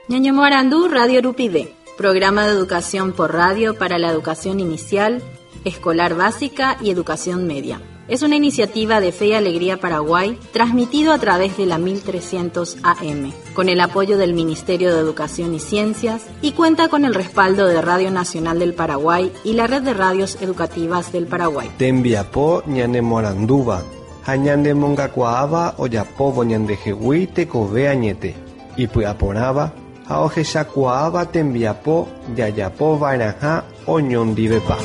Ñaño Morandú, Radio Rupide, programa de educación por radio para la educación inicial, escolar básica y educación media. Es una iniciativa de Fe y Alegría Paraguay, transmitido a través de la 1300 AM, con el apoyo del Ministerio de Educación y Ciencias, y cuenta con el respaldo de Radio Nacional del Paraguay y la Red de Radios Educativas del Paraguay. Tembiapo ñane Moranduba, hañande mongacuaaba oyapobo ñande jehui tekove añete, y puyaporaba, aoje shakuaaba tembiapo yayapo vairaja oñondivepa.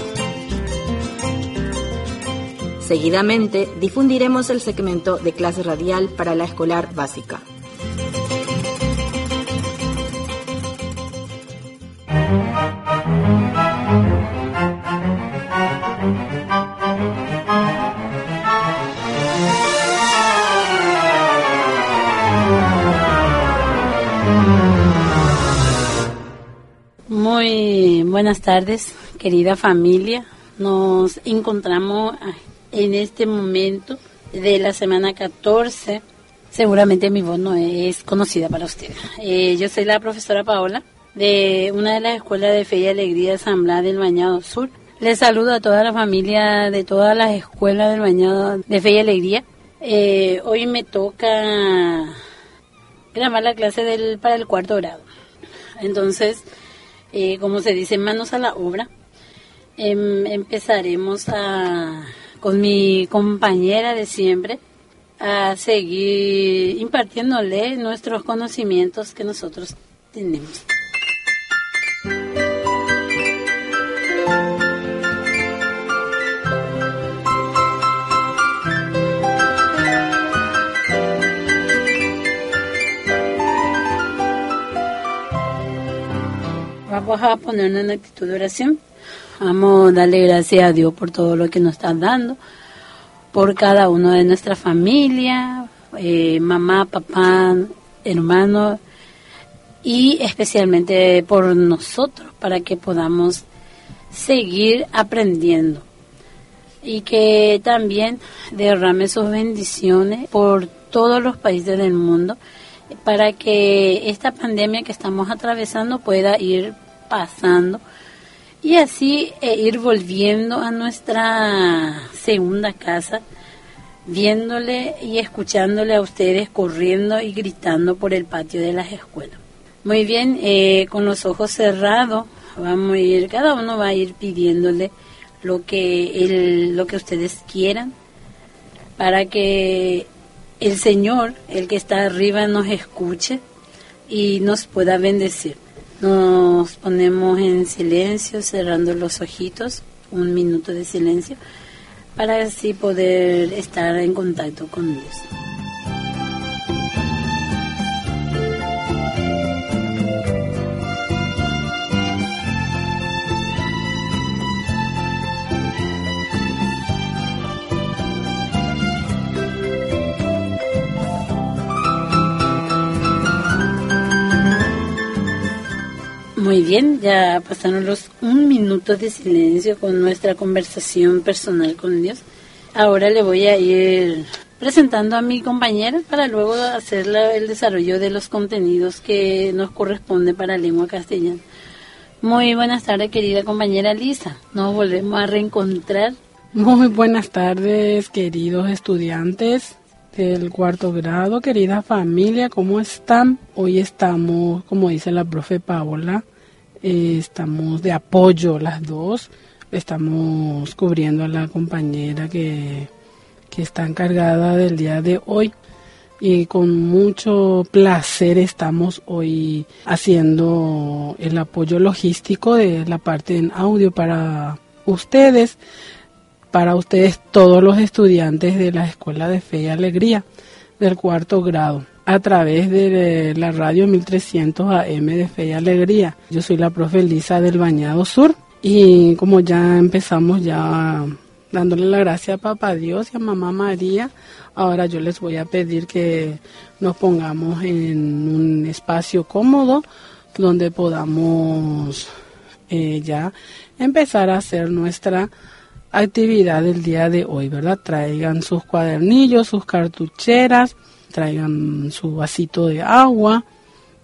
Seguidamente, difundiremos el segmento de clase radial para la escolar básica. Muy buenas tardes, querida familia. Nos encontramos en este momento de la semana 14, seguramente mi voz no es conocida para ustedes. Yo soy la profesora Paola, de una de las escuelas de Fe y Alegría de San Blas del Bañado Sur. Les saludo a toda la familia de todas las escuelas del Bañado de Fe y Alegría. Hoy me toca grabar la clase para el 4º grado. Entonces, como se dice, manos a la obra. Empezaremos con mi compañera de siempre, a seguir impartiéndole nuestros conocimientos que nosotros tenemos. Vamos a ponernos en actitud de oración. Vamos a darle gracias a Dios por todo lo que nos está dando, por cada uno de nuestra familia, mamá, papá, hermano, y especialmente por nosotros, para que podamos seguir aprendiendo. Y que también derrame sus bendiciones por todos los países del mundo, para que esta pandemia que estamos atravesando pueda ir pasando, y así ir volviendo a nuestra segunda casa, viéndole y escuchándole a ustedes corriendo y gritando por el patio de las escuelas. Muy bien, con los ojos cerrados, cada uno va a ir pidiéndole lo que ustedes quieran, para que el Señor, el que está arriba, nos escuche y nos pueda bendecir. Nos ponemos en silencio, cerrando los ojitos, 1 minuto de silencio, para así poder estar en contacto con Dios. Muy bien, ya pasaron los 1 minuto de silencio con nuestra conversación personal con Dios. Ahora le voy a ir presentando a mi compañera para luego hacer el desarrollo de los contenidos que nos corresponde para lengua castellana. Muy buenas tardes, querida compañera Lisa. Nos volvemos a reencontrar. Muy buenas tardes, queridos estudiantes del 4º grado, querida familia, ¿cómo están? Hoy estamos, como dice la profe Paola, estamos de apoyo las dos, estamos cubriendo a la compañera que está encargada del día de hoy, y con mucho placer estamos hoy haciendo el apoyo logístico de la parte en audio para ustedes todos los estudiantes de la Escuela de Fe y Alegría del 4º grado, a través de la radio 1300 AM de Fe y Alegría. Yo soy la profe Lisa del Bañado Sur, y como ya empezamos ya dándole la gracia a Papá Dios y a Mamá María, ahora yo les voy a pedir que nos pongamos en un espacio cómodo donde podamos ya empezar a hacer nuestra actividad del día de hoy, ¿verdad? Traigan sus cuadernillos, sus cartucheras, traigan su vasito de agua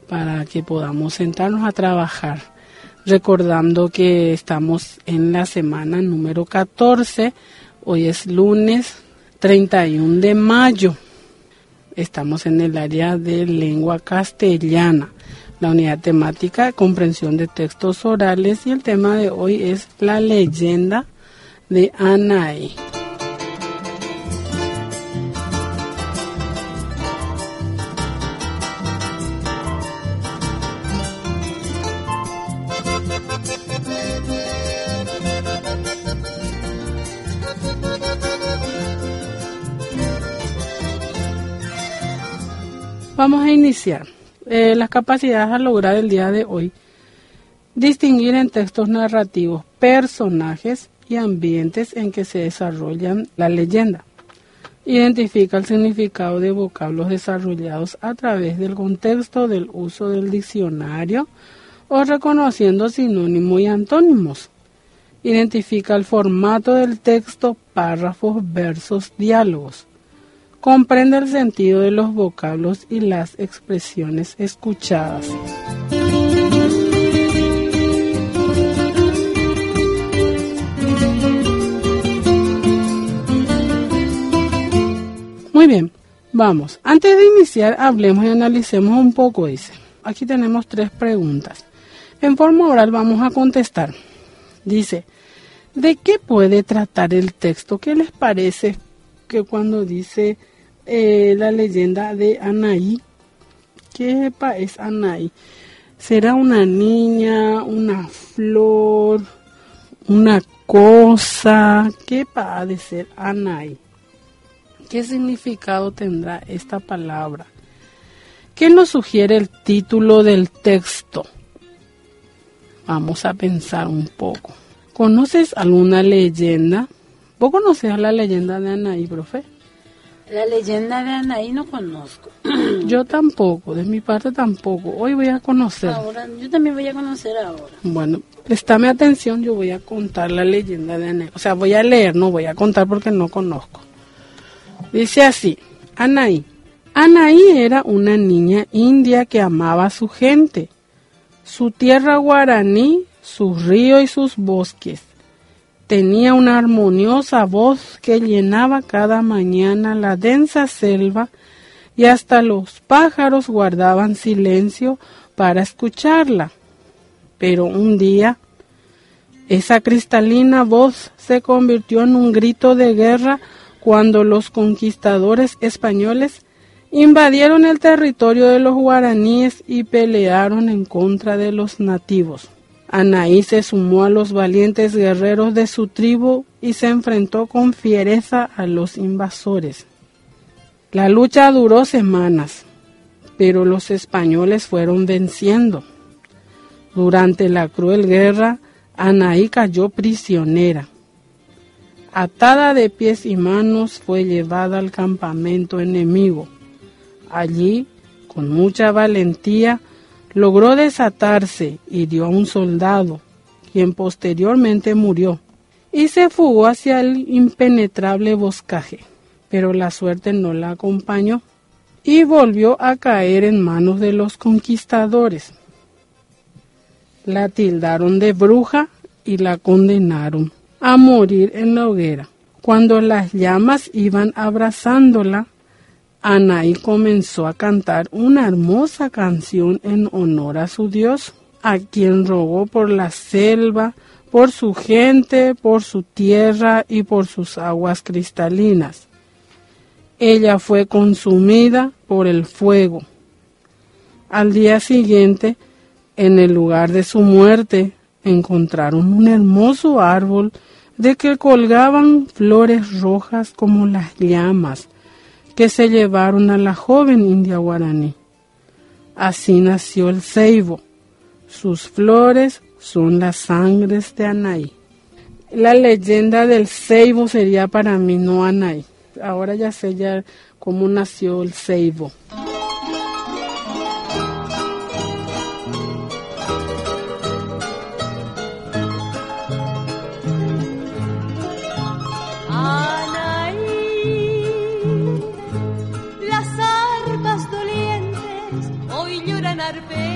para que podamos sentarnos a trabajar. Recordando que estamos en la semana número 14, hoy es lunes 31 de mayo. Estamos en el área de lengua castellana, la unidad temática comprensión de textos orales, y el tema de hoy es la leyenda de Anaí. Vamos a iniciar. Las capacidades a lograr el día de hoy. Distinguir en textos narrativos personajes y ambientes en que se desarrollan la leyenda. Identifica el significado de vocablos desarrollados a través del contexto del uso del diccionario o reconociendo sinónimos y antónimos. Identifica el formato del texto, párrafos, versos, diálogos. Comprende el sentido de los vocablos y las expresiones escuchadas. Muy bien, vamos. Antes de iniciar, hablemos y analicemos un poco, dice. Aquí tenemos 3 preguntas. En forma oral vamos a contestar. Dice, ¿de qué puede tratar el texto? ¿Qué les parece que cuando dice la leyenda de Anaí? ¿Qué es Anaí? ¿Será una niña, una flor, una cosa? ¿Qué va a ser Anaí? ¿Qué significado tendrá esta palabra? ¿Qué nos sugiere el título del texto? Vamos a pensar un poco. ¿Conoces alguna leyenda? ¿Vos conocés la leyenda de Anaí, profe? La leyenda de Anaí no conozco. Yo tampoco, de mi parte tampoco. Hoy voy a conocer. Ahora, yo también voy a conocer ahora. Bueno, préstame atención, yo voy a contar la leyenda de Anaí. O sea, voy a leer, no voy a contar porque no conozco. Dice así, Anaí. Anaí era una niña india que amaba a su gente, su tierra guaraní, sus ríos y sus bosques. Tenía una armoniosa voz que llenaba cada mañana la densa selva y hasta los pájaros guardaban silencio para escucharla. Pero un día, esa cristalina voz se convirtió en un grito de guerra cuando los conquistadores españoles invadieron el territorio de los guaraníes y pelearon en contra de los nativos. Anaí se sumó a los valientes guerreros de su tribu y se enfrentó con fiereza a los invasores. La lucha duró semanas, pero los españoles fueron venciendo. Durante la cruel guerra, Anaí cayó prisionera. Atada de pies y manos, fue llevada al campamento enemigo. Allí, con mucha valentía, logró desatarse y hirió a un soldado, quien posteriormente murió, y se fugó hacia el impenetrable boscaje, pero la suerte no la acompañó, y volvió a caer en manos de los conquistadores. La tildaron de bruja y la condenaron a morir en la hoguera. Cuando las llamas iban abrazándola, Anaí comenzó a cantar una hermosa canción en honor a su Dios, a quien rogó por la selva, por su gente, por su tierra y por sus aguas cristalinas. Ella fue consumida por el fuego. Al día siguiente, en el lugar de su muerte, encontraron un hermoso árbol de que colgaban flores rojas como las llamas, que se llevaron a la joven india guaraní. Así nació el ceibo. Sus flores son las sangres de Anaí. La leyenda del ceibo sería para mí no Anaí. Ahora ya sé ya cómo nació el ceibo. Arpe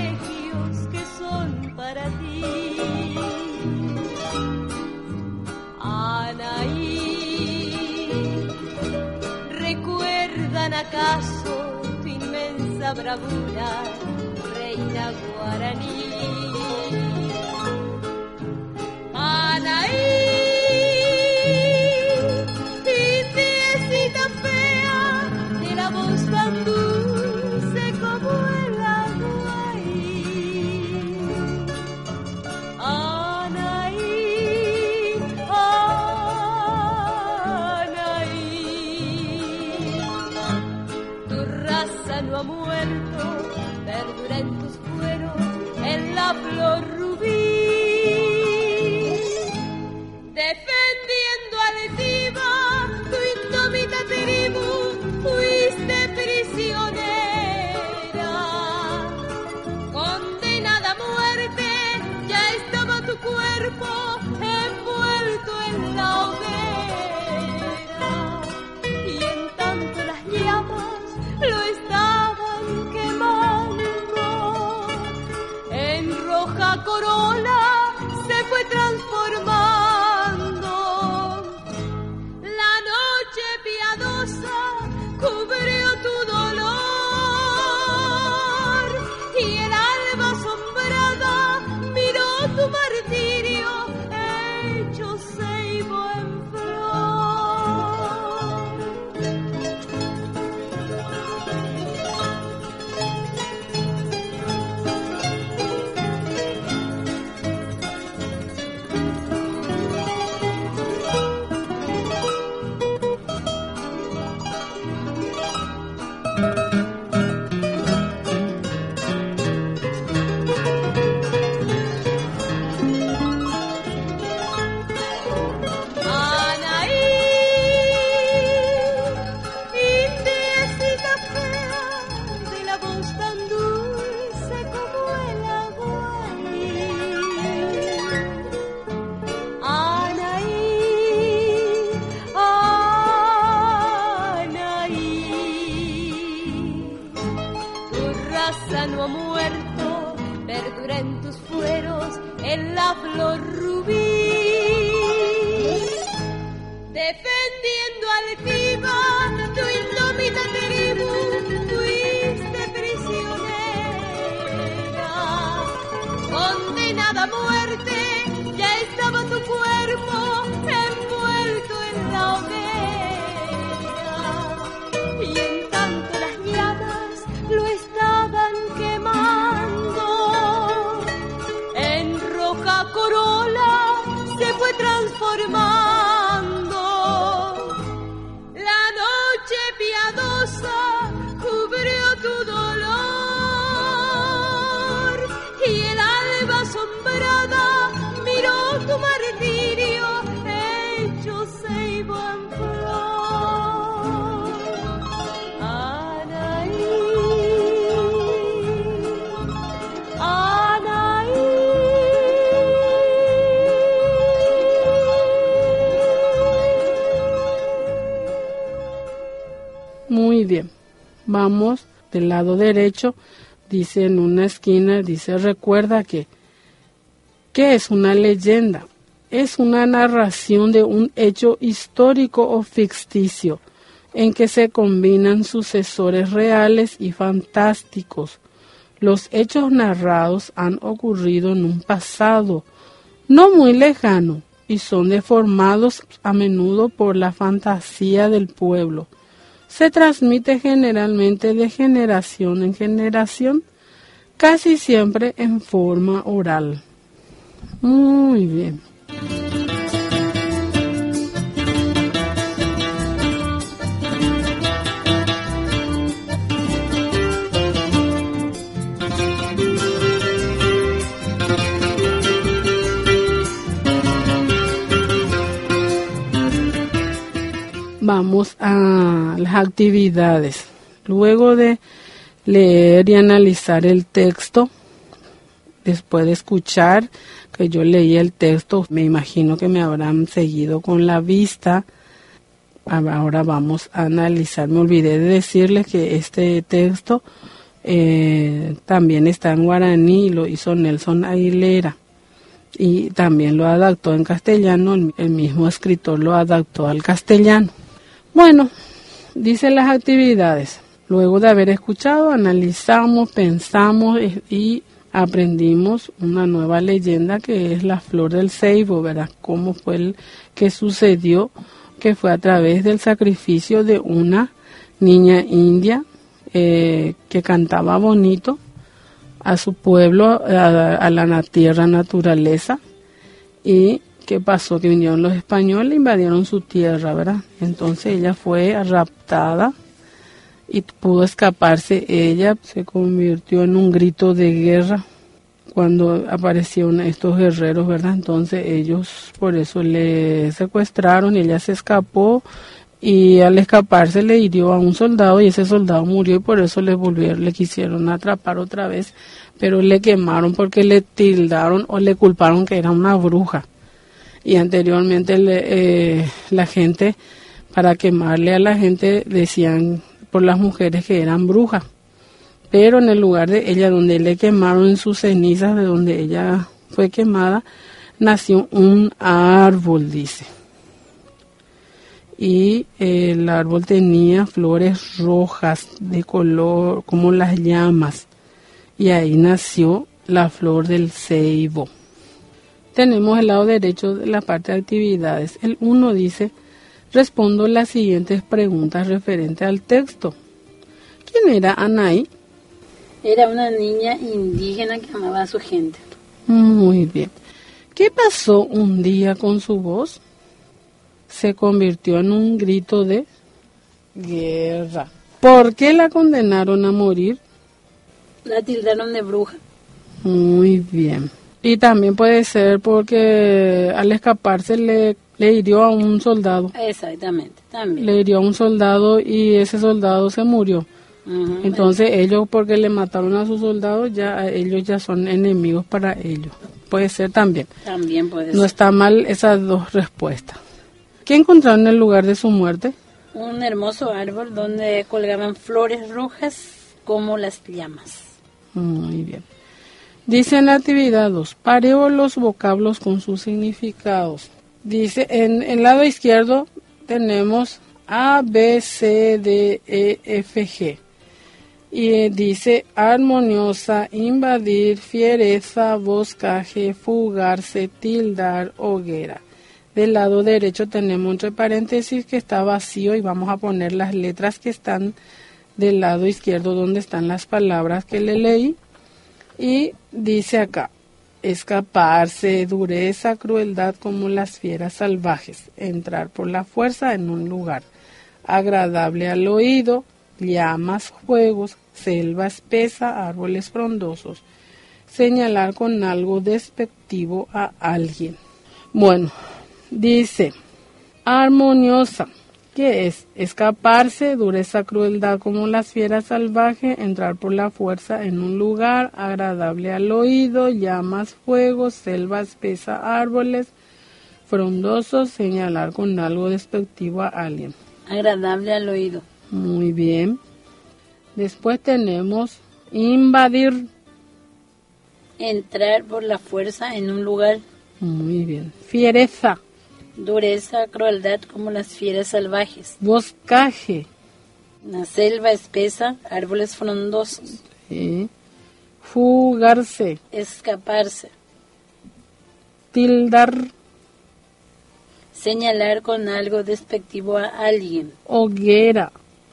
recuerdan acaso tu inmensa bravura, reina guaraní. Anaí, indiecita fea, de la voz tan dulce como el agua ahí. Anaí, Anaí, tu raza no ha muerto, perdura en tus cueros, en la flor rubí. Defendiendo altiva tu indómita tribu, fuiste prisionera. Condenada a muerte, ya estaba tu cuerpo envuelto en la hoguera. Y en tanto las llamas lo estaban quemando, en roja corola se fue transformando. Cubrió tu dolor y el alba asombrada miró tu martirio hecho ceibo en no ha muerto, perdura en tus fueros, en la flor rubí. Defendiendo altiva tu indómita tribu, fuiste prisionera. Condenada a muerte, ya estaba tu cuerpo envuelto en la hoguera. Y en tanto las llamas lo estaban quemando, en roja corola se fue transformando. La noche piadosa cubrió tu dolor y el alba asombrada miró tu martirio hecho ceibo en flor. Anaí, Anaí. Muy bien, vamos del lado derecho. Dice en una esquina, dice, recuerda que, ¿qué es una leyenda? Es una narración de un hecho histórico o ficticio en que se combinan sucesores reales y fantásticos. Los hechos narrados han ocurrido en un pasado no muy lejano y son deformados a menudo por la fantasía del pueblo. Se transmite generalmente de generación en generación, casi siempre en forma oral. Muy bien. Vamos a las actividades. Luego de leer y analizar el texto, después de escuchar que yo leí el texto, me imagino que me habrán seguido con la vista. Ahora vamos a analizar. Me olvidé de decirles que este texto también está en guaraní y lo hizo Nelson Aguilera. Y también lo adaptó en castellano, el mismo escritor lo adaptó al castellano. Bueno, dice las actividades. Luego de haber escuchado, analizamos, pensamos y aprendimos una nueva leyenda que es la flor del ceibo, ¿verdad? Cómo fue el que sucedió, que fue a través del sacrificio de una niña india que cantaba bonito a su pueblo, a la tierra naturaleza. ¿Y qué pasó? Que vinieron los españoles e invadieron su tierra, ¿verdad? Entonces ella fue raptada y pudo escaparse. Ella se convirtió en un grito de guerra cuando aparecieron estos guerreros, ¿verdad? Entonces ellos por eso le secuestraron y ella se escapó, y al escaparse le hirió a un soldado y ese soldado murió, y por eso le quisieron atrapar otra vez, pero le quemaron porque le tildaron o le culparon que era una bruja. Y anteriormente la gente, para quemarle a la gente, decían por las mujeres que eran brujas. Pero en el lugar de ella, donde le quemaron, en sus cenizas, de donde ella fue quemada, nació un árbol, dice. Y el árbol tenía flores rojas de color como las llamas. Y ahí nació la flor del ceibo. Tenemos el lado derecho de la parte de actividades. El 1 dice: respondo las siguientes preguntas referentes al texto. ¿Quién era Anaí? Era una niña indígena que amaba a su gente. Muy bien. ¿Qué pasó un día con su voz? Se convirtió en un grito de guerra. ¿Por qué la condenaron a morir? La tildaron de bruja. Muy bien. Y también puede ser porque al escaparse le hirió a un soldado. Exactamente, también. Le hirió a un soldado y ese soldado se murió. Entonces ellos, porque le mataron a su soldado, ellos ya son enemigos para ellos. Puede ser también. También puede ser. No está mal esas dos respuestas. ¿Qué encontraron en el lugar de su muerte? Un hermoso árbol donde colgaban flores rojas como las llamas. Muy bien. Dice en la actividad 2, pareo los vocablos con sus significados. Dice, en el lado izquierdo tenemos A, B, C, D, E, F, G. Y dice armoniosa, invadir, fiereza, boscaje, fugarse, tildar, hoguera. Del lado derecho tenemos entre paréntesis que está vacío y vamos a poner las letras que están del lado izquierdo donde están las palabras que le leí. Y dice acá, escaparse, dureza, crueldad como las fieras salvajes, entrar por la fuerza en un lugar, agradable al oído, llamas, fuegos, selva espesa, árboles frondosos, señalar con algo despectivo a alguien. Bueno, dice, armoniosa, ¿qué es? Escaparse, dureza, crueldad como las fieras salvajes, entrar por la fuerza en un lugar, agradable al oído, llamas, fuegos, selva espesa, árboles frondosos, señalar con algo despectivo a alguien. Agradable al oído. Muy bien. Después tenemos invadir. Entrar por la fuerza en un lugar. Muy bien. Fiereza. Dureza, crueldad como las fieras salvajes. Boscaje. Una selva espesa, árboles frondosos. Sí. Fugarse. Escaparse. Tildar. Señalar con algo despectivo a alguien. Hoguera.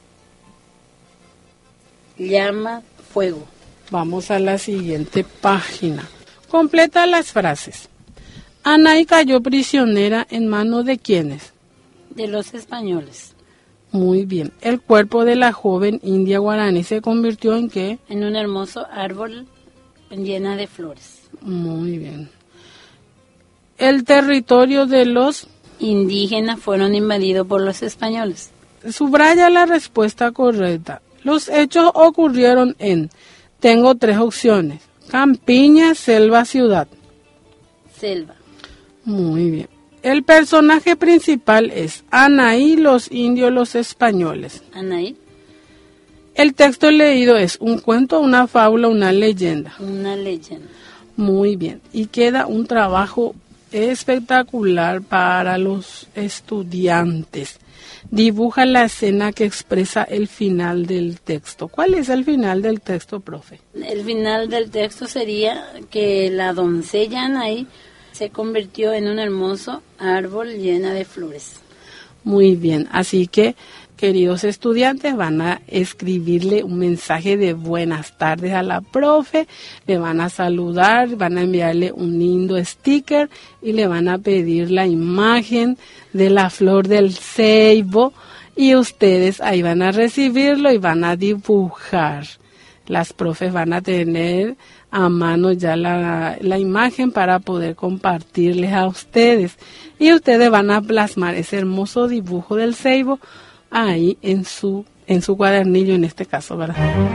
Llama, fuego. Vamos a la siguiente página. Completa las frases. Anaí cayó prisionera en manos de ¿quiénes? De los españoles. Muy bien. El cuerpo de la joven india guaraní se convirtió en ¿qué? En un hermoso árbol llena de flores. Muy bien. El territorio de los indígenas fueron invadidos por los españoles. Subraya la respuesta correcta. Los hechos ocurrieron en, tengo 3 opciones, campiña, selva, ciudad. Selva. Muy bien. El personaje principal es Anaí, los indios, los españoles. Anaí. El texto leído es un cuento, una fábula, una leyenda. Una leyenda. Muy bien. Y queda un trabajo espectacular para los estudiantes. dibuja la escena que expresa el final del texto. ¿Cuál es el final del texto, profe? El final del texto sería que la doncella Anaí se convirtió en un hermoso árbol lleno de flores. Muy bien, así que queridos estudiantes, van a escribirle un mensaje de buenas tardes a la profe, le van a saludar, van a enviarle un lindo sticker y le van a pedir la imagen de la flor del ceibo y ustedes ahí van a recibirlo y van a dibujar. Las profes van a tener a mano ya la imagen para poder compartirles a ustedes y ustedes van a plasmar ese hermoso dibujo del ceibo ahí en su cuadernillo, en este caso, ¿verdad?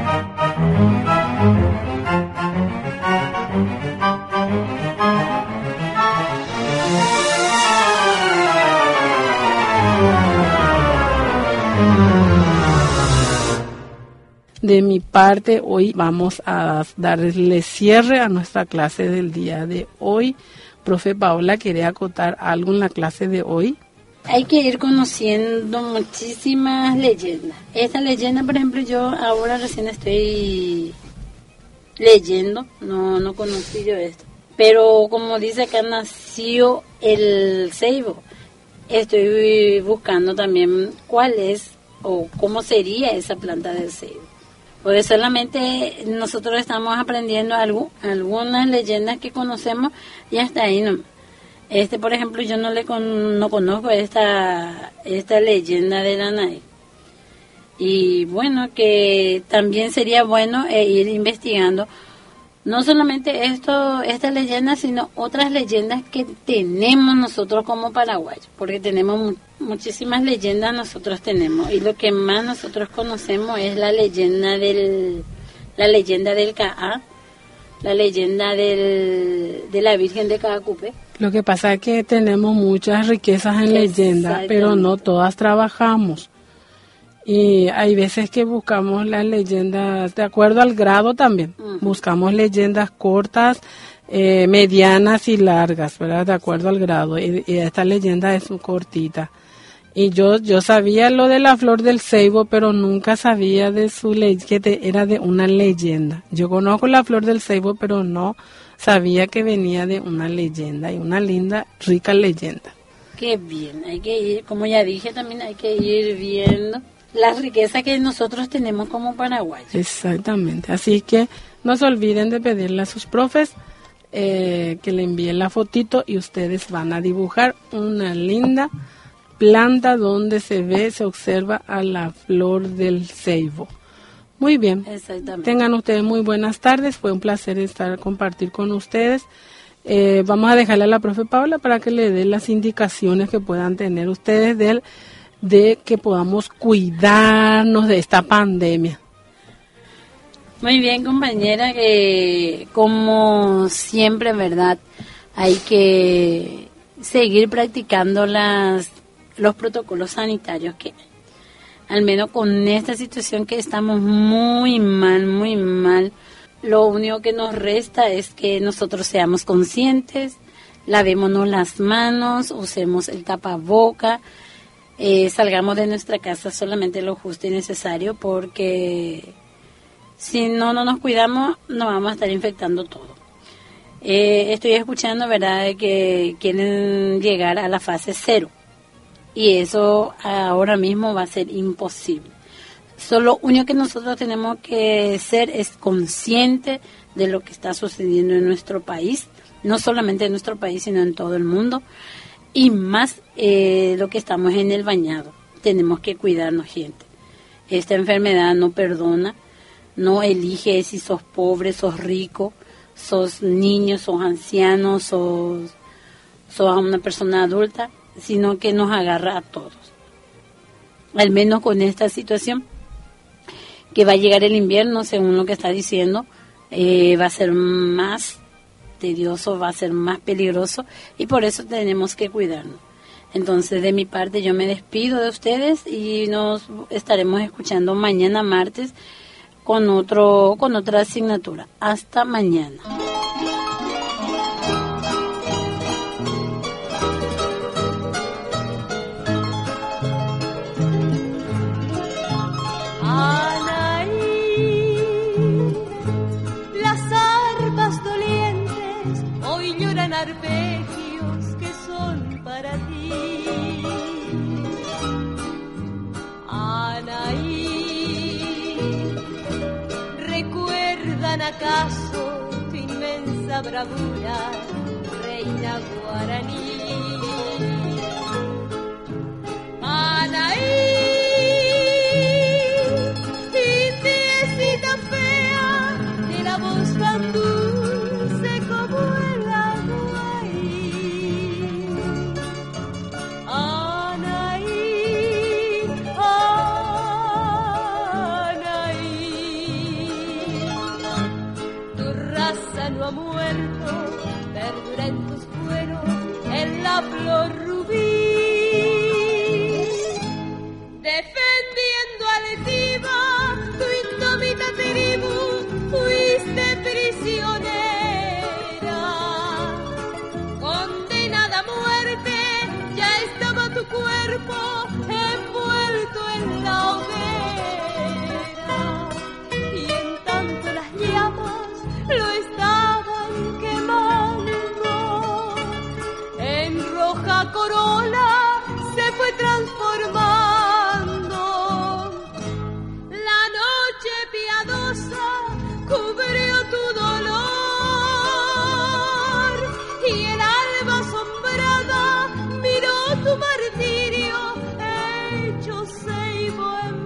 De mi parte, hoy vamos a darle cierre a nuestra clase del día de hoy. Profe Paola, ¿quiere acotar algo en la clase de hoy? Hay que ir conociendo muchísimas leyendas. Esta leyenda, por ejemplo, yo ahora recién estoy leyendo, no conocí yo esto. Pero como dice acá, nació el ceibo. Estoy buscando también cuál es o cómo sería esa planta del ceibo. Porque solamente nosotros estamos aprendiendo algunas leyendas que conocemos y hasta ahí no. Por ejemplo, yo no conozco esta leyenda de la Anaí. Y bueno, que también sería bueno ir investigando no solamente esta leyenda, sino otras leyendas que tenemos nosotros como paraguayos, porque tenemos muchísimas leyendas nosotros tenemos, y lo que más nosotros conocemos es la leyenda del Caá, la leyenda de la Virgen de Caacupe. Lo que pasa es que tenemos muchas riquezas en leyendas, pero no todas trabajamos. Y hay veces que buscamos las leyendas de acuerdo al grado también. Uh-huh. Buscamos leyendas cortas, medianas y largas, ¿verdad? De acuerdo al grado. Y esta leyenda es cortita. Y yo sabía lo de la flor del ceibo, pero nunca sabía de su que era de una leyenda. Yo conozco la flor del ceibo, pero no sabía que venía de una leyenda, y una linda, rica leyenda. Qué bien, hay que ir, como ya dije, también hay que ir viendo las riquezas que nosotros tenemos como paraguayos. Exactamente, así que no se olviden de pedirle a sus profes que le envíen la fotito y ustedes van a dibujar una linda planta donde se observa a la flor del ceibo. Muy bien. Exactamente. Tengan ustedes muy buenas tardes. Fue un placer compartir con ustedes. Vamos a dejarle a la profe Paola para que le dé las indicaciones que puedan tener ustedes de que podamos cuidarnos de esta pandemia. Muy bien, compañera, que como siempre, ¿verdad? Hay que seguir practicando los protocolos sanitarios que hay. Al menos con esta situación que estamos muy mal, lo único que nos resta es que nosotros seamos conscientes, lavémonos las manos, usemos el tapaboca, salgamos de nuestra casa solamente lo justo y necesario, porque si no nos cuidamos, nos vamos a estar infectando todo. Estoy escuchando, ¿verdad?, que quieren llegar a la fase 0. Y eso ahora mismo va a ser imposible. Lo único que nosotros tenemos que ser es conscientes de lo que está sucediendo en nuestro país, no solamente en nuestro país, sino en todo el mundo, y más lo que estamos en el bañado. Tenemos que cuidarnos, gente. Esta enfermedad no perdona, no elige si sos pobre, sos rico, sos niño, sos anciano, sos una persona adulta, sino que nos agarra a todos. Al menos con esta situación, que va a llegar el invierno, según lo que está diciendo, va a ser más tedioso, va a ser más peligroso, y por eso tenemos que cuidarnos. Entonces, de mi parte, yo me despido de ustedes y nos estaremos escuchando mañana martes con otra asignatura. Hasta mañana. recuerdan acaso tu inmensa bravura, reina guaraní. Anaí, indiecita fea, de la voz tan dulce como el agua ahí. Anaí, Anaí, tu raza no ha muerto, perdura en tus cueros, en la flor rubí. Defendiendo altiva tu indómita tribu, fuiste prisionera. Condenada a muerte, ya estaba tu cuerpo envuelto en la hoguera. Y en tanto las llamas lo estaban quemando, en roja corola se fue transformando. Cubrió tu dolor y el alba asombrada miró tu martirio hecho ceibo en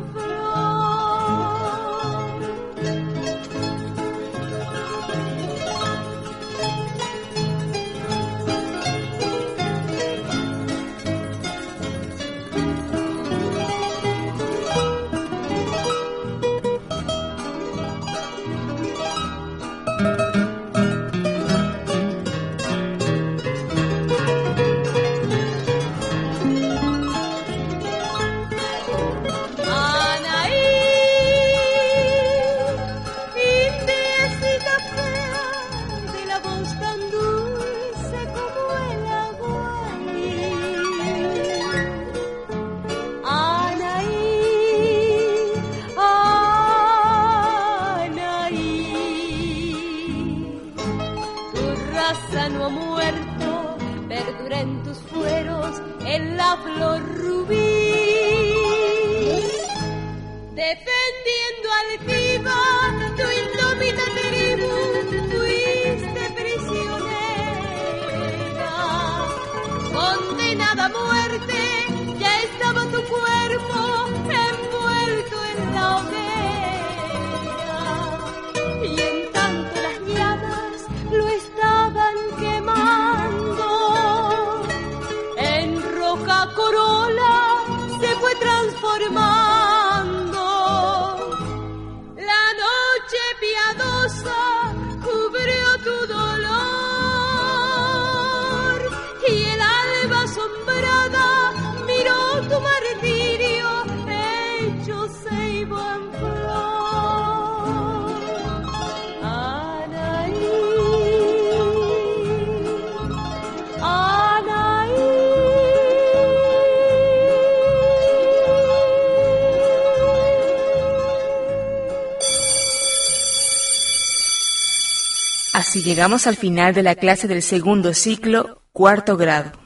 no ha muerto, perdura en tus fueros, en la flor rubí. Defendiendo altiva tu indómita tribu, fuiste prisionera. Condenada a muerte, ya estaba tu cuerpo envuelto en la hoguera. Y en tanto las llamas lo estaban quemando, en roja corola se fue transformando. La noche piadosa cubrió tu dolor y el alba asombrada miró tu martirio hecho ceibo en flor. Anaí, Anaí. Así llegamos al final de la clase del segundo ciclo, cuarto grado.